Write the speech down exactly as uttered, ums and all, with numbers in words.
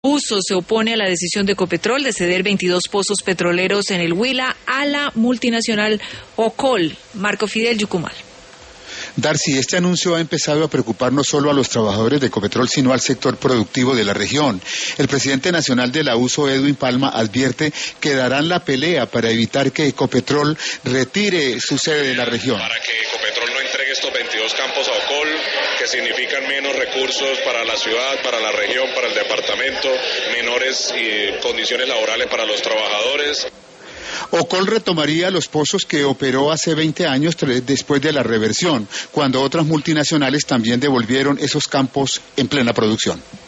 Uso se opone a la decisión de Ecopetrol de ceder veintidós pozos petroleros en el Huila a la multinacional Ocol. Marco Fidel, Yucumal. Darcy, este anuncio ha empezado a preocupar no solo a los trabajadores de Ecopetrol, sino al sector productivo de la región. El presidente nacional de la U S O, Edwin Palma, advierte que darán la pelea para evitar que Ecopetrol retire su sede de la región. Para que Ecopetrol no entregue estos veintidós campos a Ocol, que significan menos recursos para la ciudad, para la región, para el departamento, menores eh, condiciones laborales para los trabajadores. Ocol retomaría los pozos que operó hace veinte años después de la reversión, cuando otras multinacionales también devolvieron esos campos en plena producción.